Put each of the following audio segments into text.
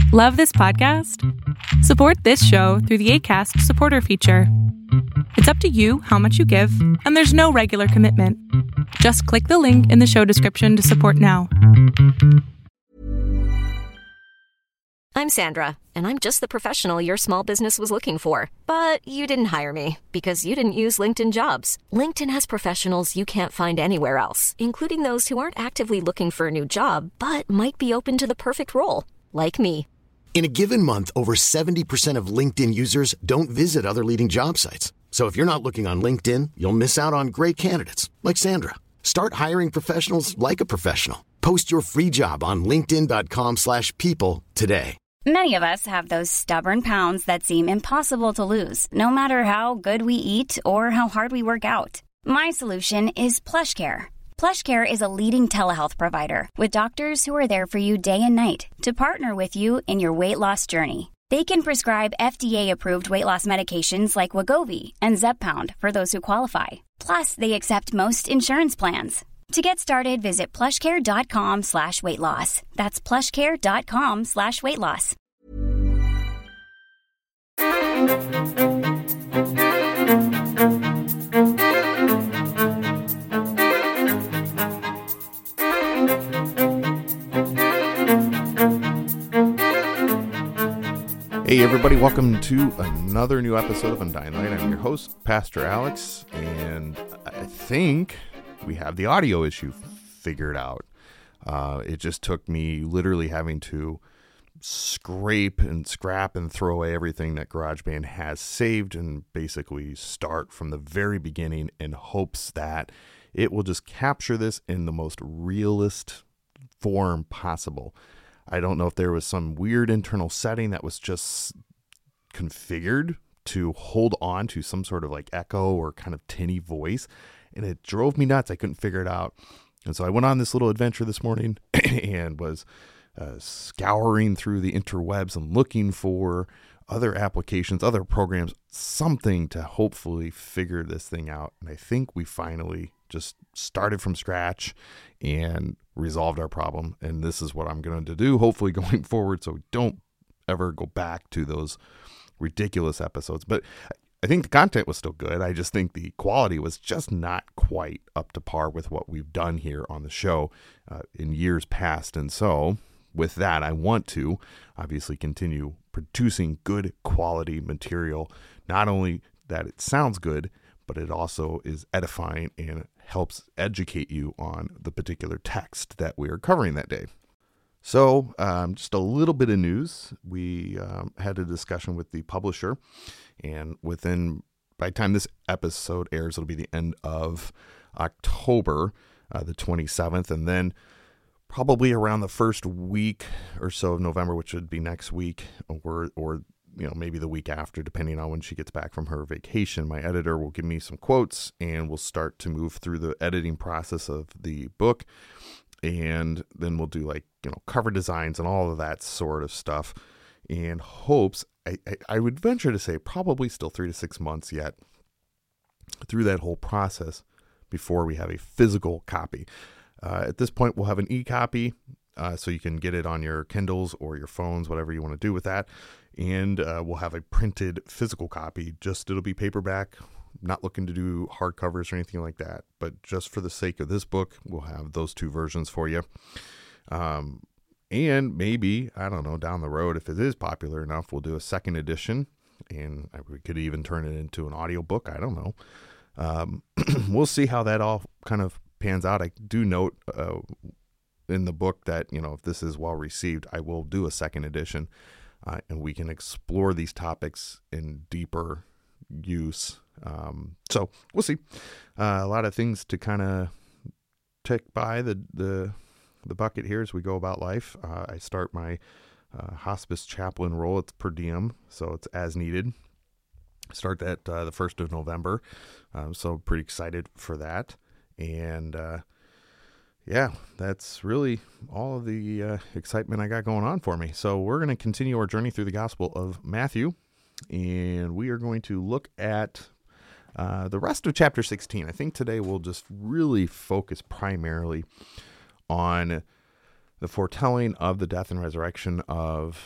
Love this podcast? Support this show through the Acast supporter feature. It's up to you how much you give, and there's no regular commitment. Just click the link in the show description to support now. I'm Sandra, and I'm just the professional your small business was looking for. But you didn't hire me because you didn't use LinkedIn Jobs. LinkedIn has professionals you can't find anywhere else, including those who aren't actively looking for a new job, but might be open to the perfect role, like me. In a given month, over 70% of LinkedIn users don't visit other leading job sites. So if you're not looking on LinkedIn, you'll miss out on great candidates like Sandra. Start hiring professionals like a professional. Post your free job on linkedin.com/people today. Many of us have those stubborn pounds that seem impossible to lose, no matter how good we eat or how hard we work out. My solution is PlushCare. PlushCare is a leading telehealth provider with doctors who are there for you day and night to partner with you in your weight loss journey. They can prescribe FDA-approved weight loss medications like Wegovy and Zepbound for those who qualify. Plus, they accept most insurance plans. To get started, visit plushcare.com/weightloss. That's plushcare.com/weightloss. Hey everybody, welcome to another new episode of Undying Light. I'm your host, Pastor Alex, and I think we have the audio issue figured out. It just took me literally having to scrape and scrap and throw away everything that GarageBand has saved and basically start from the very beginning in hopes that it will just capture this in the most realist form possible. I don't know if there was some weird internal setting that was just configured to hold on to some sort of like echo or kind of tinny voice, and it drove me nuts. I couldn't figure it out. And so I went on this little adventure this morning and was scouring through the interwebs and looking for other applications, other programs, something to hopefully figure this thing out. And I think we finally just started from scratch and resolved our problem. And this is what I'm going to do, hopefully going forward, so we don't ever go back to those ridiculous episodes. But I think the content was still good. I just think the quality was just not quite up to par with what we've done here on the show in years past. And so with that, I want to obviously continue producing good quality material. Not only that it sounds good, but it also is edifying and helps educate you on the particular text that we are covering that day. So just a little bit of news. We had a discussion with the publisher, and by the time this episode airs, it'll be the end of October, the 27th, and then probably around the first week or so of November, which would be next week, or maybe the week after, depending on when she gets back from her vacation, my editor will give me some quotes and we'll start to move through the editing process of the book. And then we'll do cover designs and all of that sort of stuff, and hopes, I would venture to say probably still 3 to 6 months yet through that whole process before we have a physical copy. At this point, we'll have an e-copy, so you can get it on your Kindles or your phones, whatever you want to do with that. And we'll have a printed physical copy. It'll be paperback. Not looking to do hardcovers or anything like that. But just for the sake of this book, we'll have those two versions for you. And maybe, I don't know, down the road, if it is popular enough, we'll do a second edition. And we could even turn it into an audiobook. I don't know. We'll see how that all kind of pans out. I do note in the book that, if this is well received, I will do a second edition, and we can explore these topics in deeper use. So we'll see. A lot of things to kind of tick by the bucket here as we go about life. I start my hospice chaplain role. It's per diem, so it's as needed. Start that the 1st of November. So pretty excited for that. And yeah, that's really all of the excitement I got going on for me. So we're going to continue our journey through the Gospel of Matthew, and we are going to look at the rest of chapter 16. I think today we'll just really focus primarily on the foretelling of the death and resurrection of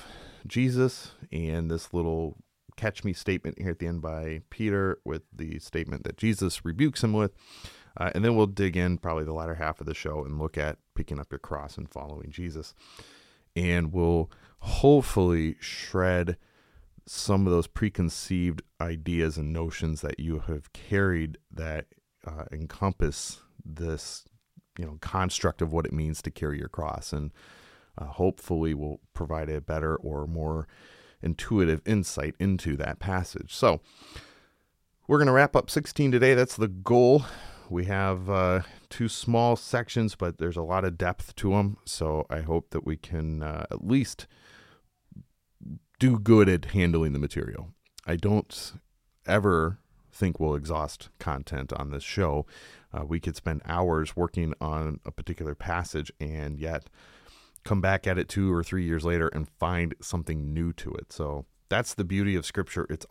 Jesus and this little catch me statement here at the end by Peter with the statement that Jesus rebukes him with. And then we'll dig in probably the latter half of the show and look at picking up your cross and following Jesus. And we'll hopefully shred some of those preconceived ideas and notions that you have carried that encompass this, construct of what it means to carry your cross. And hopefully we'll provide a better or more intuitive insight into that passage. So we're going to wrap up 16 today. That's the goal. We have 2 small sections, but there's a lot of depth to them. So I hope that we can at least do good at handling the material. I don't ever think we'll exhaust content on this show. We could spend hours working on a particular passage and yet come back at it 2 or 3 years later and find something new to it. So that's the beauty of Scripture. It's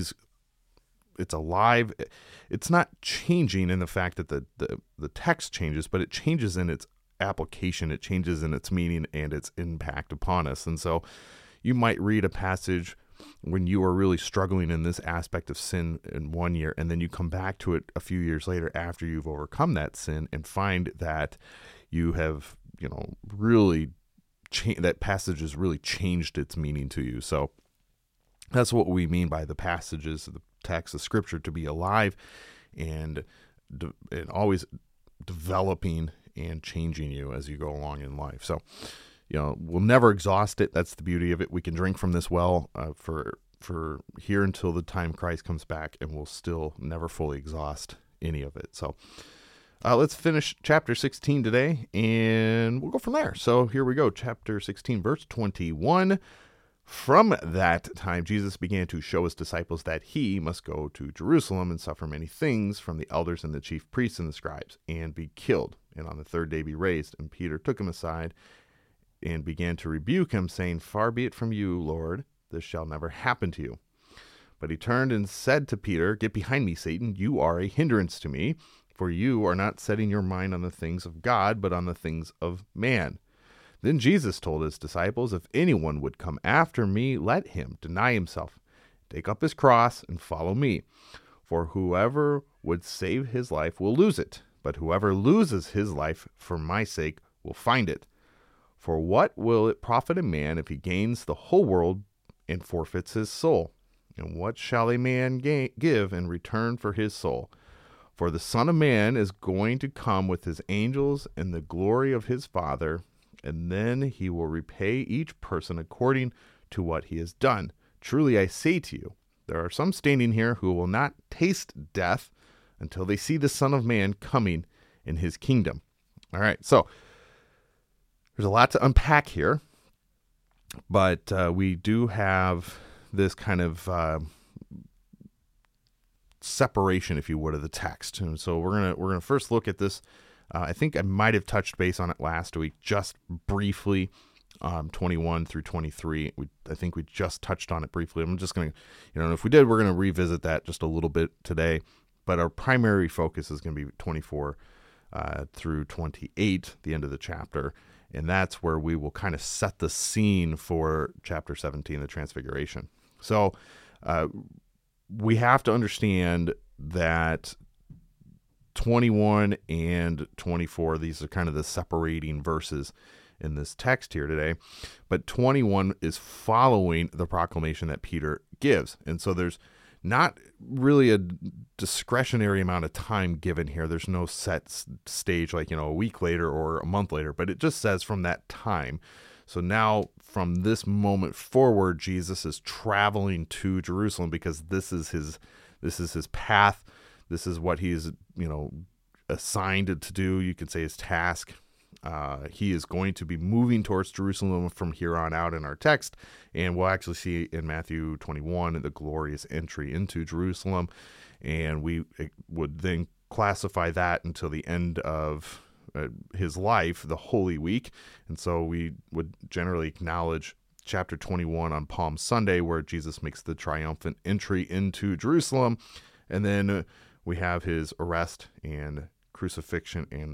alive. It's not changing in the fact that the text changes, but it changes in its application. It changes in its meaning and its impact upon us. And so you might read a passage when you are really struggling in this aspect of sin in 1 year, and then you come back to it a few years later after you've overcome that sin and find that you have, really that passage has really changed its meaning to you. So that's what we mean by the passages, the text, the Scripture, to be alive and always developing and changing you as you go along in life. So, we'll never exhaust it. That's the beauty of it. We can drink from this well for here until the time Christ comes back, and we'll still never fully exhaust any of it. So let's finish chapter 16 today, and we'll go from there. So here we go. Chapter 16, verse 21. From that time, Jesus began to show his disciples that he must go to Jerusalem and suffer many things from the elders and the chief priests and the scribes, and be killed, and on the 3rd day be raised. And Peter took him aside and began to rebuke him, saying, "Far be it from you, Lord, this shall never happen to you." But he turned and said to Peter, "Get behind me, Satan. You are a hindrance to me, for you are not setting your mind on the things of God, but on the things of man." Then Jesus told his disciples, "If anyone would come after me, let him deny himself, take up his cross, and follow me. For whoever would save his life will lose it, but whoever loses his life for my sake will find it. For what will it profit a man if he gains the whole world and forfeits his soul? And what shall a man give in return for his soul? For the Son of Man is going to come with his angels in the glory of his Father, and then he will repay each person according to what he has done. Truly I say to you, there are some standing here who will not taste death until they see the Son of Man coming in his kingdom." All right, so there's a lot to unpack here, but we do have this kind of separation, if you would, of the text. And so we're gonna first look at this. I think I might have touched base on it last week, just briefly, 21 through 23. I think we just touched on it briefly. I'm just going to, if we did, we're going to revisit that just a little bit today. But our primary focus is going to be 24 through 28, the end of the chapter. And that's where we will kind of set the scene for chapter 17, the Transfiguration. So we have to understand that 21 and 24, these are kind of the separating verses in this text here today. But 21 is following the proclamation that Peter gives. And so there's not really a discretionary amount of time given here. There's no set stage like, a week later or a month later, but it just says from that time. So now from this moment forward, Jesus is traveling to Jerusalem because this is his path. This is what he's, assigned to do. You could say his task. He is going to be moving towards Jerusalem from here on out in our text. And we'll actually see in Matthew 21 the glorious entry into Jerusalem. And we would then classify that until the end of his life, the Holy Week. And so we would generally acknowledge chapter 21 on Palm Sunday, where Jesus makes the triumphant entry into Jerusalem. And then we have his arrest and crucifixion and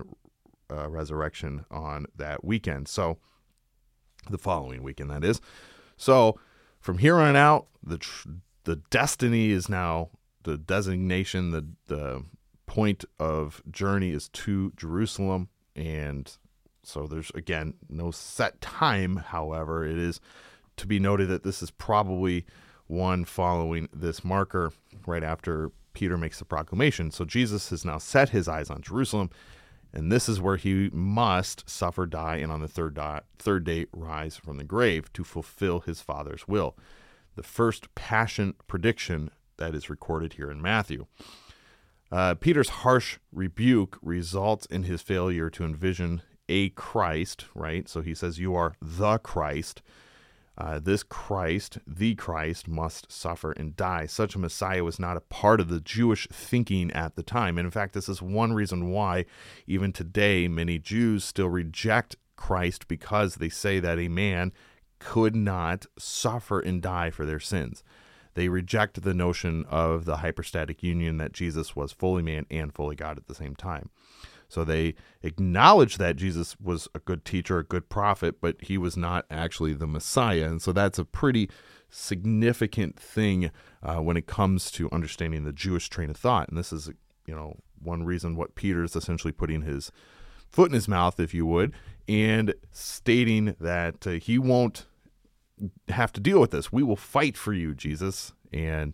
resurrection on that weekend. So the following weekend, that is. So from here on out, the destiny is now, the designation, the point of journey is to Jerusalem. And so there's, again, no set time. However, it is to be noted that this is probably one following this marker right after Peter makes the proclamation. So Jesus has now set his eyes on Jerusalem, and this is where he must suffer, die, and on the third day rise from the grave to fulfill his Father's will. The first passion prediction that is recorded here in Matthew. Peter's harsh rebuke results in his failure to envision a Christ, right? So he says, you are the Christ. This Christ, the Christ, must suffer and die. Such a Messiah was not a part of the Jewish thinking at the time. And in fact, this is one reason why even today many Jews still reject Christ, because they say that a man could not suffer and die for their sins. They reject the notion of the hypostatic union, that Jesus was fully man and fully God at the same time. So they acknowledge that Jesus was a good teacher, a good prophet, but he was not actually the Messiah. And so that's a pretty significant thing when it comes to understanding the Jewish train of thought. And this is, one reason what Peter's essentially putting his foot in his mouth, if you would, and stating that he won't have to deal with this. We will fight for you, Jesus. And,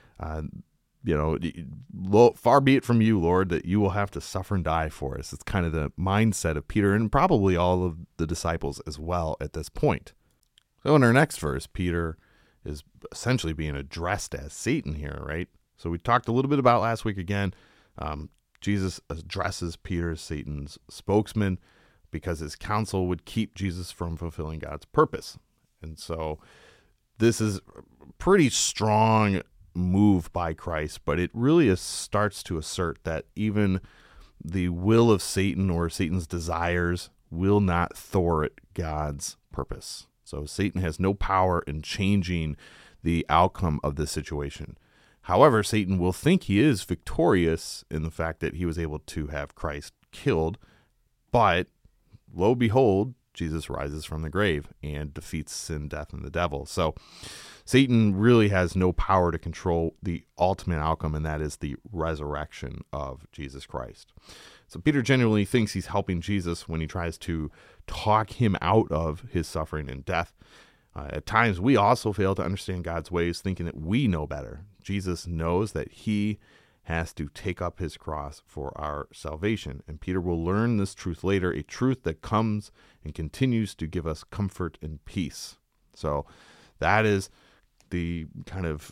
far be it from you, Lord, that you will have to suffer and die for us. It's kind of the mindset of Peter and probably all of the disciples as well at this point. So in our next verse, Peter is essentially being addressed as Satan here, right? So we talked a little bit about last week again. Jesus addresses Peter as Satan's spokesman because his counsel would keep Jesus from fulfilling God's purpose. And so this is a pretty strong move by Christ, but it really starts to assert that even the will of Satan or Satan's desires will not thwart God's purpose. So Satan has no power in changing the outcome of this situation. However, Satan will think he is victorious in the fact that he was able to have Christ killed, but lo and behold, Jesus rises from the grave and defeats sin, death, and the devil. So Satan really has no power to control the ultimate outcome, and that is the resurrection of Jesus Christ. So Peter genuinely thinks he's helping Jesus when he tries to talk him out of his suffering and death. At times, we also fail to understand God's ways, thinking that we know better. Jesus knows that he has to take up his cross for our salvation. And Peter will learn this truth later, a truth that comes and continues to give us comfort and peace. So that is the kind of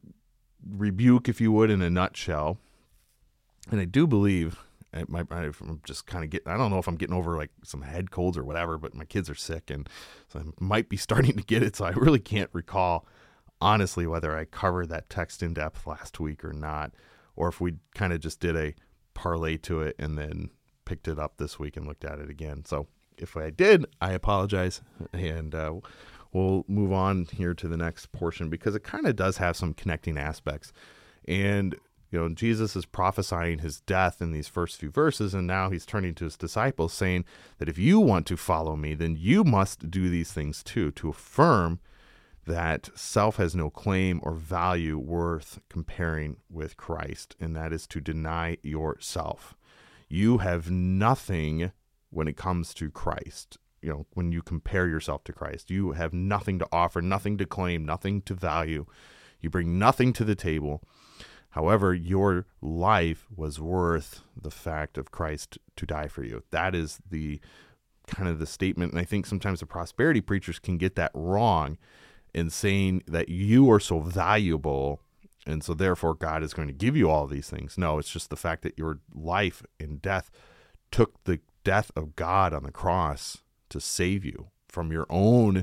rebuke, if you would, in a nutshell. And I do believe, I'm just kind of I don't know if I'm getting over like some head colds or whatever, but my kids are sick, and so I might be starting to get it. So I really can't recall, honestly, whether I covered that text in depth last week or not, or if we kind of just did a parlay to it and then picked it up this week and looked at it again. So if I did, I apologize, and we'll move on here to the next portion because it kind of does have some connecting aspects. And Jesus is prophesying his death in these first few verses, and now he's turning to his disciples saying that if you want to follow me, then you must do these things too, to affirm that self has no claim or value worth comparing with Christ, and that is to deny yourself. You have nothing when it comes to Christ. When you compare yourself to Christ, you have nothing to offer, nothing to claim, nothing to value. You bring nothing to the table. However, your life was worth the fact of Christ to die for you. That is the kind of the statement. And I think sometimes the prosperity preachers can get that wrong in saying that you are so valuable and so therefore God is going to give you all these things. No, it's just the fact that your life and death took the death of God on the cross to save you from your own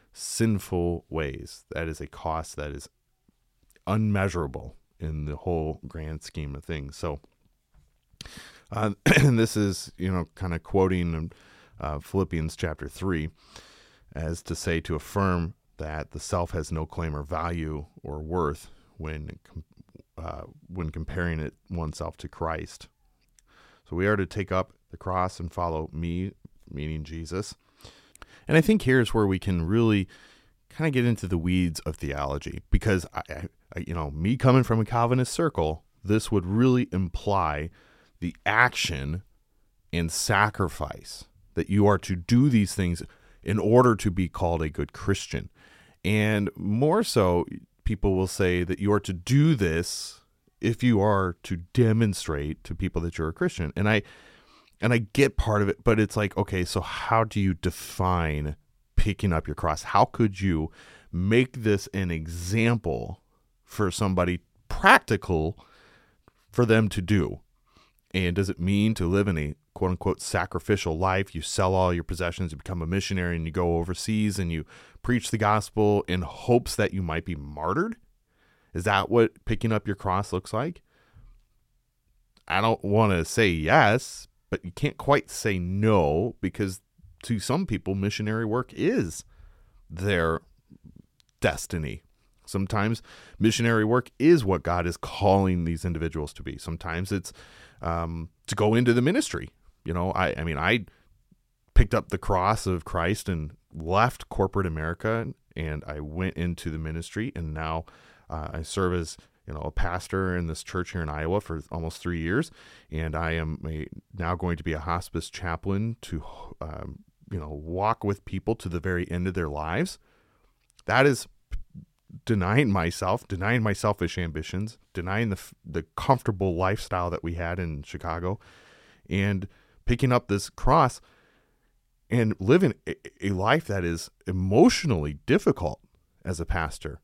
sinful ways. That is a cost that is unmeasurable in the whole grand scheme of things. So, and this is, kind of quoting Philippians chapter 3 as to say, to affirm that the self has no claim or value or worth when comparing it oneself to Christ. So we are to take up the cross and follow me, meaning Jesus. And I think here's where we can really kind of get into the weeds of theology, because I me coming from a Calvinist circle, this would really imply the action and sacrifice that you are to do these things in order to be called a good Christian. And more so, people will say that you are to do this if you are to demonstrate to people that you're a Christian. And I get part of it, but it's like, okay, so how do you define picking up your cross? How could you make this an example for somebody practical for them to do? And does it mean to live in a quote unquote sacrificial life? You sell all your possessions, you become a missionary, and you go overseas and you preach the gospel in hopes that you might be martyred? Is that what picking up your cross looks like? I don't want to say yes, but you can't quite say no, because to some people, missionary work is their destiny. Sometimes missionary work is what God is calling these individuals to be. Sometimes it's to go into the ministry. I picked up the cross of Christ and left corporate America, and I went into the ministry, and now I serve as a pastor in this church here in Iowa for almost 3 years, and I am now going to be a hospice chaplain to walk with people to the very end of their lives. That is denying my selfish ambitions, denying the comfortable lifestyle that we had in Chicago, and picking up this cross and living a life that is emotionally difficult as a pastor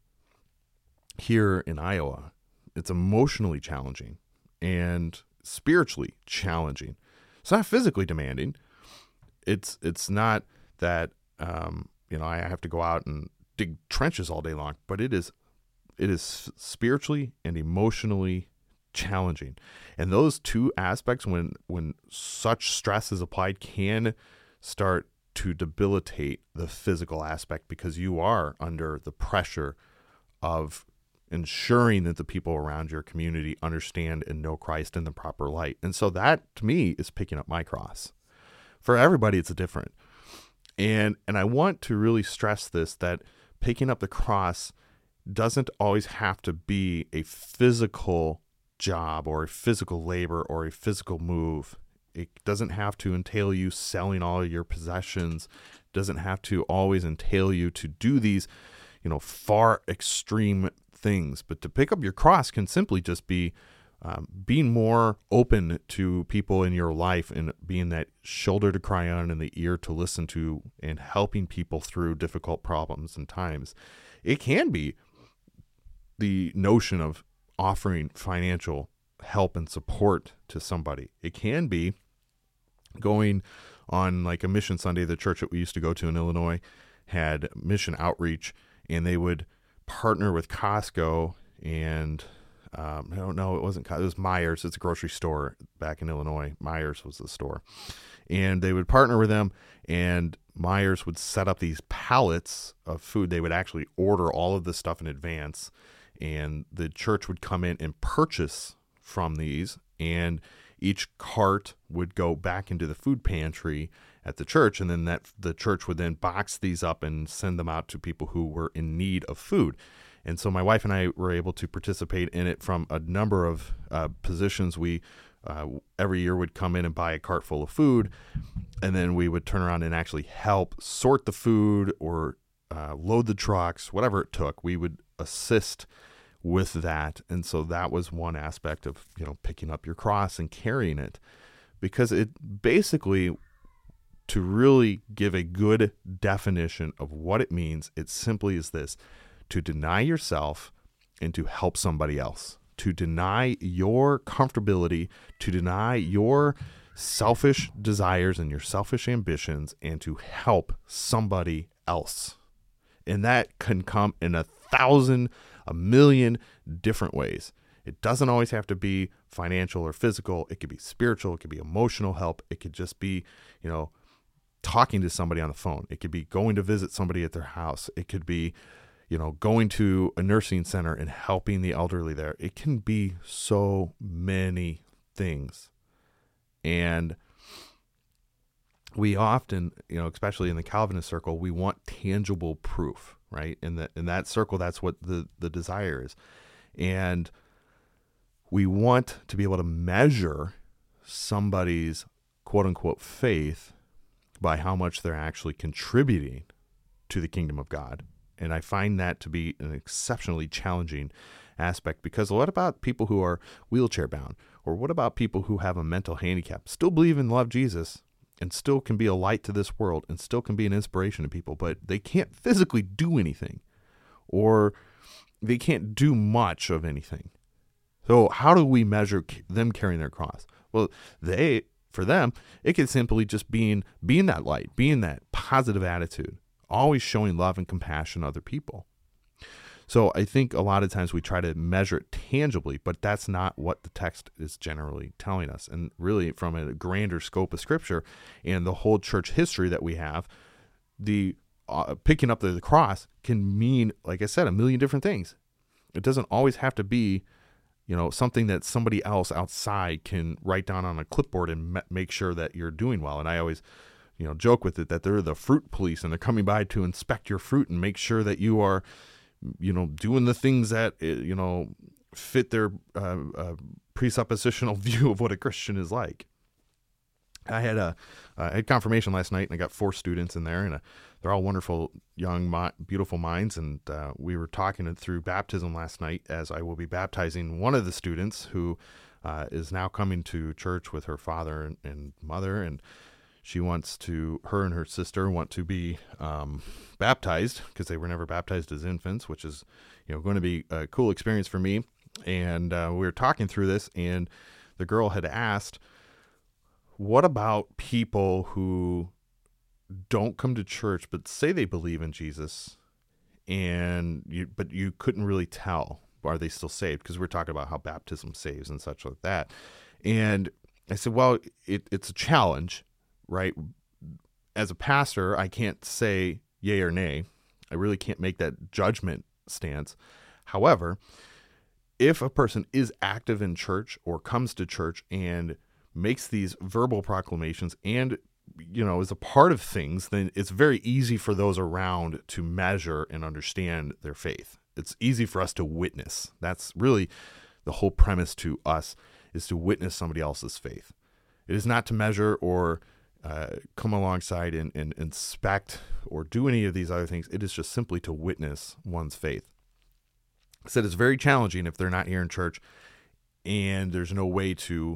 here in Iowa. It's emotionally challenging and spiritually challenging. It's not physically demanding. It's not that I have to go out and dig trenches all day long, but it is spiritually and emotionally challenging. And those two aspects, when such stress is applied, can start to debilitate the physical aspect, because you are under the pressure of ensuring that the people around your community understand and know Christ in the proper light. And so that, to me, is picking up my cross. For everybody, it's different. And I want to really stress this, that picking up the cross doesn't always have to be a physical job or a physical labor or a physical move. It doesn't have to entail you selling all of your possessions. It doesn't have to always entail you to do these, far extreme things. But to pick up your cross can simply just be being more open to people in your life, and being that shoulder to cry on and the ear to listen to, and helping people through difficult problems and times. It can be the notion of offering financial help and support to somebody. It can be going on like a mission Sunday. The church that we used to go to in Illinois had mission outreach, and they would partner with Costco and no, it wasn't Costco. It was Myers. It's a grocery store back in Illinois. Myers was the store. And they would partner with them, and Myers would set up these pallets of food. They would actually order all of this stuff in advance, and the church would come in and purchase from these, and each cart would go back into the food pantry at the church, and then the church would then box these up and send them out to people who were in need of food. And so my wife and I were able to participate in it from a number of positions. We every year would come in and buy a cart full of food, and then we would turn around and actually help sort the food or load the trucks, whatever it took. We would assist with that. And so that was one aspect of, picking up your cross and carrying it, because it basically, to really give a good definition of what it means, it simply is this: to deny yourself and to help somebody else, to deny your comfortability, to deny your selfish desires and your selfish ambitions, and to help somebody else. And that can come in 1,000, 1,000,000 different ways. It doesn't always have to be financial or physical. It could be spiritual. It could be emotional help. It could just be, talking to somebody on the phone. It could be going to visit somebody at their house. It could be, going to a nursing center and helping the elderly there. It can be so many things. And we often, especially in the Calvinist circle, we want tangible proof. right? In that circle, that's what the desire is. And we want to be able to measure somebody's quote unquote faith by how much they're actually contributing to the kingdom of God. And I find that to be an exceptionally challenging aspect, because what about people who are wheelchair bound? Or what about people who have a mental handicap, still believe and love Jesus, and still can be a light to this world, and still can be an inspiration to people, but they can't physically do anything, or they can't do much of anything. So how do we measure them carrying their cross? Well, for them, it could simply just being that light, being that positive attitude, always showing love and compassion to other people. So I think a lot of times we try to measure it tangibly, but that's not what the text is generally telling us. And really, from a grander scope of Scripture and the whole church history that we have, the picking up the cross can mean, like I said, a million different things. It doesn't always have to be, something that somebody else outside can write down on a clipboard and make sure that you're doing well. And I always, joke with it that they're the fruit police, and they're coming by to inspect your fruit and make sure that you are, doing the things that, fit their presuppositional view of what a Christian is like. I had confirmation last night, and I got 4 students in there, and they're all wonderful, young, beautiful minds. And we were talking through baptism last night, as I will be baptizing one of the students who is now coming to church with her father and mother, and her and her sister want to be baptized, because they were never baptized as infants, which is, going to be a cool experience for me. And we were talking through this, and the girl had asked, what about people who don't come to church but say they believe in Jesus, but you couldn't really tell, are they still saved? Because we're talking about how baptism saves and such like that. And I said, well, it's a challenge, right? As a pastor, I can't say yay or nay. I really can't make that judgment stance. However, if a person is active in church or comes to church and makes these verbal proclamations and, is a part of things, then it's very easy for those around to measure and understand their faith. It's easy for us to witness. That's really the whole premise to us, is to witness somebody else's faith. It is not to measure or come alongside and inspect or do any of these other things. It is just simply to witness one's faith. I said it's very challenging if they're not here in church, and there's no way to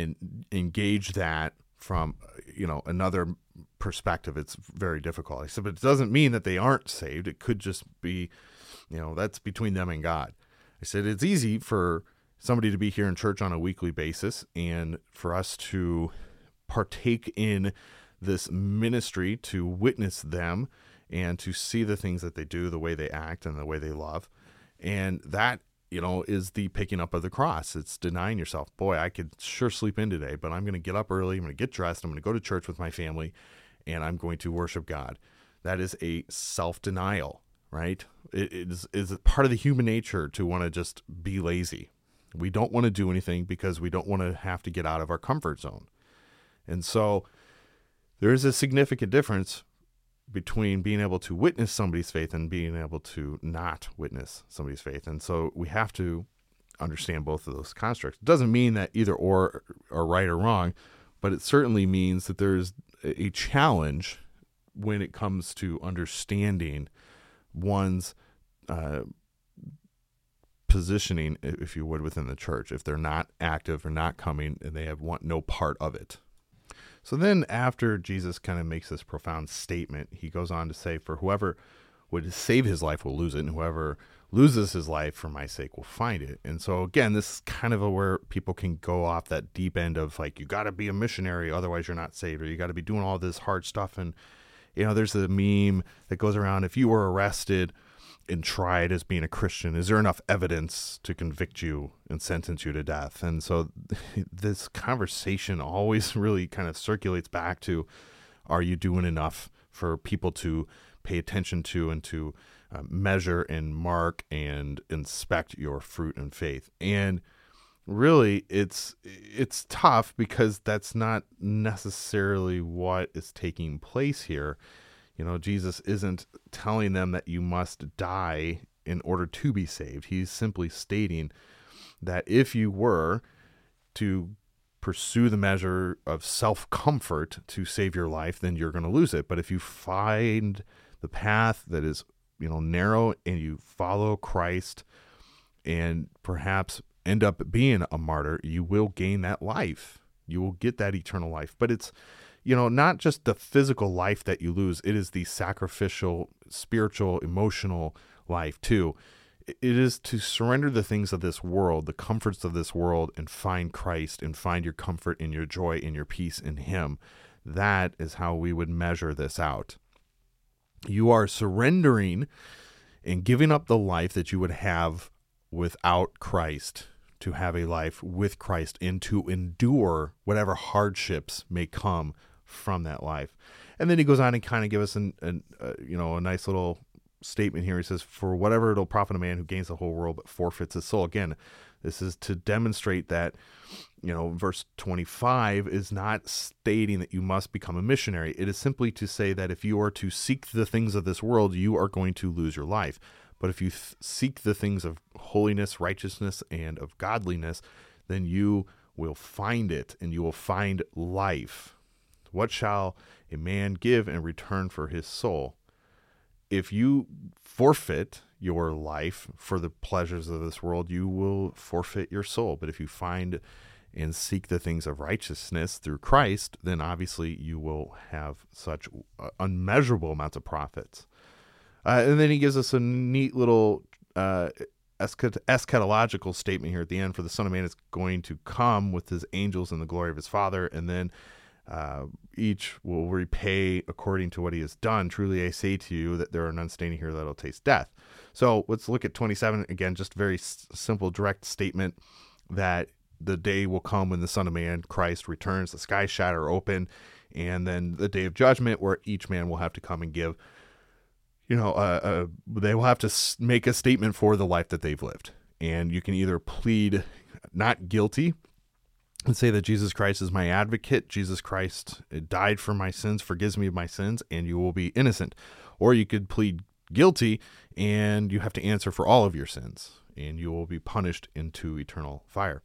engage that from another perspective. It's very difficult. I said, but it doesn't mean that they aren't saved. It could just be, that's between them and God. I said it's easy for somebody to be here in church on a weekly basis, and for us to partake in this ministry, to witness them and to see the things that they do, the way they act and the way they love. And that, is the picking up of the cross. It's denying yourself. Boy, I could sure sleep in today, but I'm going to get up early. I'm going to get dressed. I'm going to go to church with my family, and I'm going to worship God. That is a self-denial, right? It is part of the human nature to want to just be lazy. We don't want to do anything because we don't want to have to get out of our comfort zone. And so there is a significant difference between being able to witness somebody's faith and being able to not witness somebody's faith. And so we have to understand both of those constructs. It doesn't mean that either or are right or wrong, but it certainly means that there's a challenge when it comes to understanding one's positioning, if you would, within the church, if they're not active or not coming and they want no part of it. So then after Jesus kind of makes this profound statement, he goes on to say, for whoever would save his life will lose it, and whoever loses his life for my sake will find it. And so again, this is kind of where people can go off that deep end of like, you got to be a missionary, otherwise you're not saved, or you got to be doing all this hard stuff. And, there's a meme that goes around, if you were arrested and tried as being a Christian, is there enough evidence to convict you and sentence you to death? And so this conversation always really kind of circulates back to, are you doing enough for people to pay attention to and to measure and mark and inspect your fruit and faith? And really, it's tough because that's not necessarily what is taking place here. Jesus isn't telling them that you must die in order to be saved. He's simply stating that if you were to pursue the measure of self-comfort to save your life, then you're going to lose it. But if you find the path that is, narrow, and you follow Christ and perhaps end up being a martyr, you will gain that life. You will get that eternal life. But it's, not just the physical life that you lose. It is the sacrificial, spiritual, emotional life too. It is to surrender the things of this world, the comforts of this world, and find Christ and find your comfort and your joy and your peace in Him. That is how we would measure this out. You are surrendering and giving up the life that you would have without Christ to have a life with Christ and to endure whatever hardships may come from that life. And then he goes on and kind of give us a nice little statement here. He says, for whatever it'll profit a man who gains the whole world but forfeits his soul. Again, this is to demonstrate that, verse 25 is not stating that you must become a missionary. It is simply to say that if you are to seek the things of this world, you are going to lose your life. But if you seek the things of holiness, righteousness, and of godliness, then you will find it, and you will find life. What shall a man give in return for his soul? If you forfeit your life for the pleasures of this world, you will forfeit your soul. But if you find and seek the things of righteousness through Christ, then obviously you will have such unmeasurable amounts of profits. And then he gives us a neat little eschatological statement here at the end. For the Son of Man is going to come with his angels in the glory of his Father, and then each will repay according to what he has done. Truly I say to you that there are none standing here that will taste death. So let's look at 27. Again, just a very simple, direct statement that the day will come when the Son of Man, Christ, returns, the skies shatter open, and then the day of judgment where each man will have to come and give, they will have to make a statement for the life that they've lived. And you can either plead not guilty and say that Jesus Christ is my advocate, Jesus Christ died for my sins, forgives me of my sins, and you will be innocent. Or you could plead guilty and you have to answer for all of your sins, and you will be punished into eternal fire.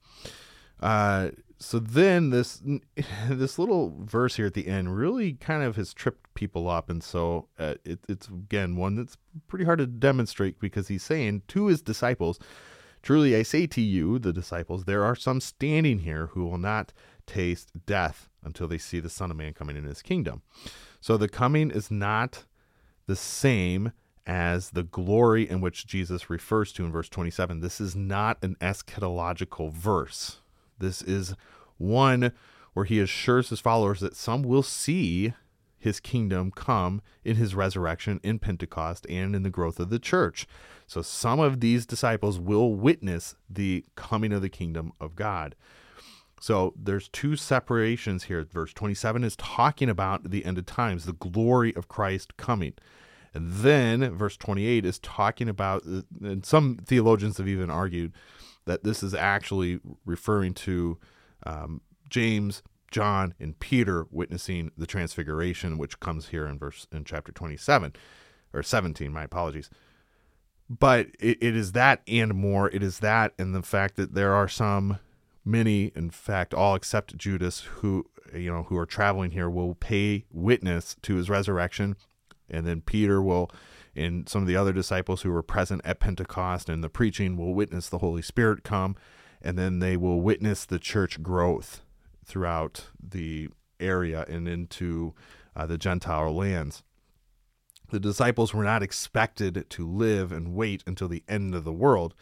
So then this little verse here at the end really kind of has tripped people up. And so it's, again, one that's pretty hard to demonstrate, because he's saying to his disciples, truly I say to you, the disciples, there are some standing here who will not taste death until they see the Son of Man coming in his kingdom. So the coming is not the same as the glory in which Jesus refers to in verse 27. This is not an eschatological verse. This is one where he assures his followers that some will see his kingdom come in his resurrection, in Pentecost, and in the growth of the church. So some of these disciples will witness the coming of the kingdom of God. So there's two separations here. Verse 27 is talking about the end of times, the glory of Christ coming. And then verse 28 is talking about, and some theologians have even argued that this is actually referring to James, John, and Peter witnessing the transfiguration, which comes here in chapter 27 or 17. My apologies. But it is that and more. It is that and the fact that there are many, in fact, all except Judas, who are traveling here, will pay witness to his resurrection, and then Peter will, and some of the other disciples who were present at Pentecost and the preaching, will witness the Holy Spirit come, and then they will witness the church growth throughout the area and into the Gentile lands. The disciples were not expected to live and wait until the end of the world.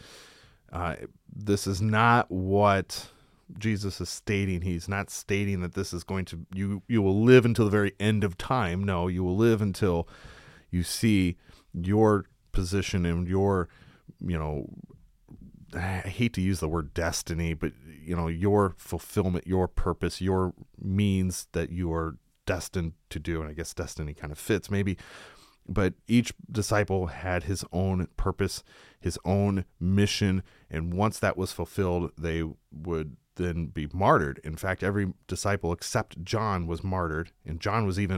This is not what Jesus is stating. He's not stating that this is going to, you will live until the very end of time. No, you will live until you see your position and your, I hate to use the word destiny, but your fulfillment, your purpose, your means that you are destined to do. And I guess destiny kind of fits maybe, but each disciple had his own purpose, his own mission. And once that was fulfilled, they would then be martyred. In fact, every disciple except John was martyred. And John was even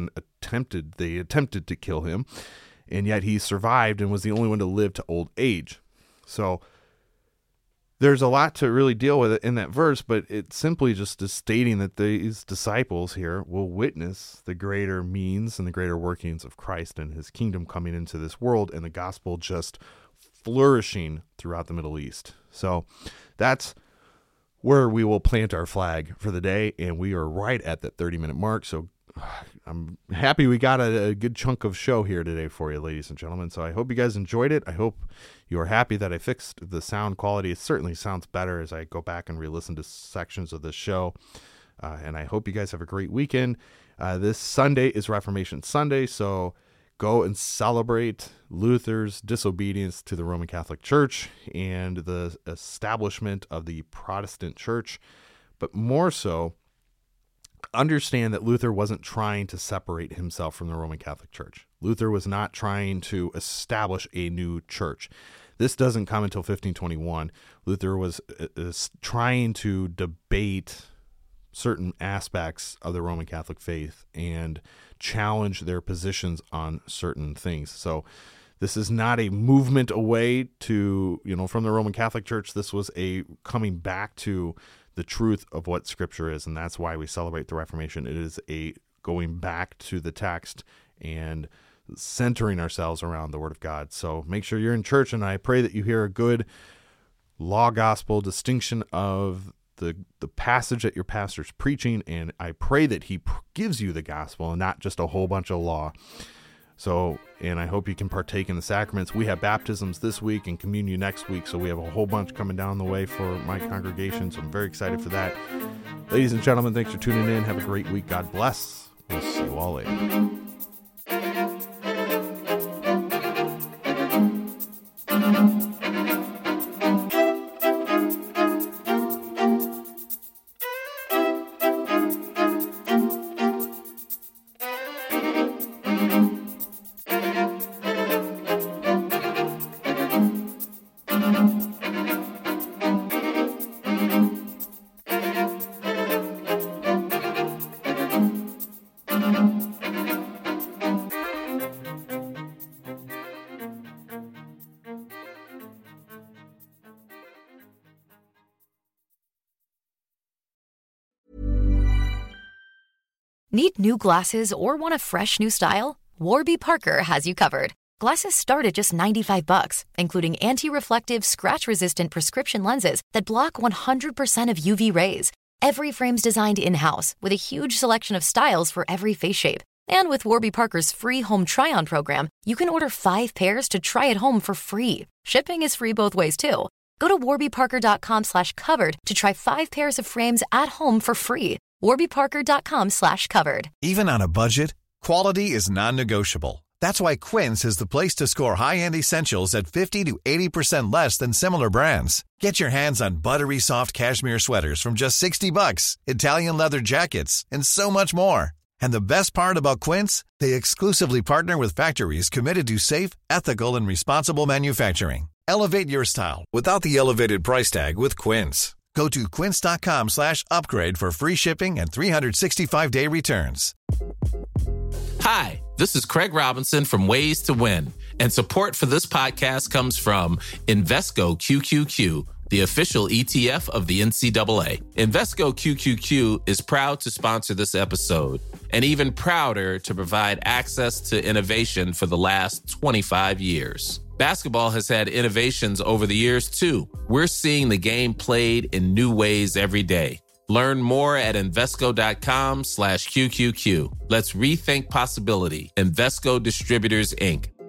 They attempted to kill him, and yet he survived and was the only one to live to old age. So there's a lot to really deal with in that verse, but it simply just is stating that these disciples here will witness the greater means and the greater workings of Christ and his kingdom coming into this world, and the gospel just flourishing throughout the Middle East. So that's where we will plant our flag for the day, and we are right at that 30-minute mark. So I'm happy we got a good chunk of show here today for you, ladies and gentlemen. So I hope you guys enjoyed it. I hope you are happy that I fixed the sound quality. It certainly sounds better as I go back and re-listen to sections of this show. And I hope you guys have a great weekend. This Sunday is Reformation Sunday, so go and celebrate Luther's disobedience to the Roman Catholic Church and the establishment of the Protestant Church. But more so, understand that Luther wasn't trying to separate himself from the Roman Catholic Church. Luther was not trying to establish a new church. This doesn't come until 1521. Luther was trying to debate certain aspects of the Roman Catholic faith and challenge their positions on certain things. So this is not a movement away to, from the Roman Catholic Church. This was a coming back to the truth of what Scripture is, and that's why we celebrate the Reformation. It is a going back to the text and centering ourselves around the Word of God. So make sure you're in church, and I pray that you hear a good law gospel distinction of the passage that your pastor's preaching, and I pray that he gives you the gospel and not just a whole bunch of law. So, and I hope you can partake in the sacraments. We have baptisms this week and communion next week, so we have a whole bunch coming down the way for my congregation, so I'm very excited for that. Ladies and gentlemen, thanks for tuning in. Have a great week. God bless. We'll see you all later. Need new glasses or want a fresh new style? Warby Parker has you covered. Glasses start at just $95, including anti-reflective, scratch-resistant prescription lenses that block 100% of UV rays. Every frame's designed in-house with a huge selection of styles for every face shape. And with Warby Parker's free home try-on program, you can order 5 pairs to try at home for free. Shipping is free both ways, too. Go to warbyparker.com/covered to try 5 pairs of frames at home for free. warbyparker.com/covered. Even on a budget, quality is non-negotiable. That's why Quince is the place to score high-end essentials at 50 to 80% less than similar brands. Get your hands on buttery soft cashmere sweaters from just $60, Italian leather jackets, and so much more. And the best part about Quince, they exclusively partner with factories committed to safe, ethical, and responsible manufacturing. Elevate your style without the elevated price tag with Quince. Go to quince.com/upgrade for free shipping and 365-day returns. Hi, this is Craig Robinson from Ways to Win, and support for this podcast comes from Invesco QQQ, the official ETF of the NCAA. Invesco QQQ is proud to sponsor this episode, and even prouder to provide access to innovation for the last 25 years. Basketball has had innovations over the years, too. We're seeing the game played in new ways every day. Learn more at Invesco.com/QQQ. Let's rethink possibility. Invesco Distributors, Inc.